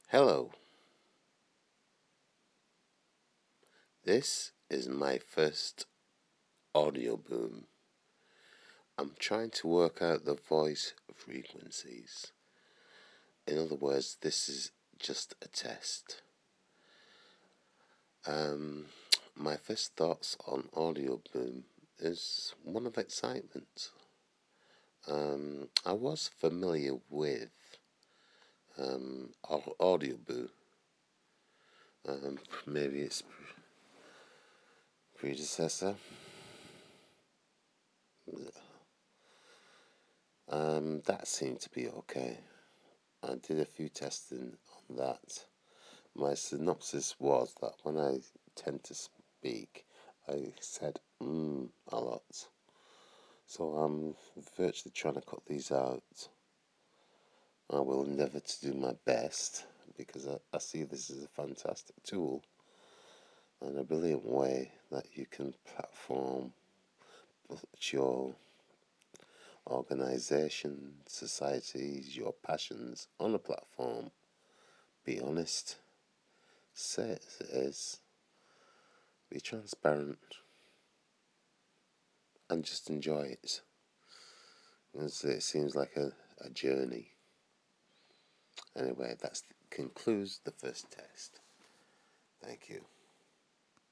Hello, this is my first audio boom. I'm trying to work out the voice frequencies. In other words, this is just a test. My first thoughts on audio boom is one of excitement. I was familiar with audio boom. Maybe its predecessor. That seemed to be okay. I did a few testing on that. My synopsis was that when I tend to speak, I said a lot. So I'm virtually trying to cut these out. I will endeavour to do my best because I see this as a fantastic tool and a brilliant way that you can platform your organisation, societies, your passions on a platform. Be honest, say it as it is, be transparent, and just enjoy it. It seems like a journey. Anyway, that concludes the first test. Thank you.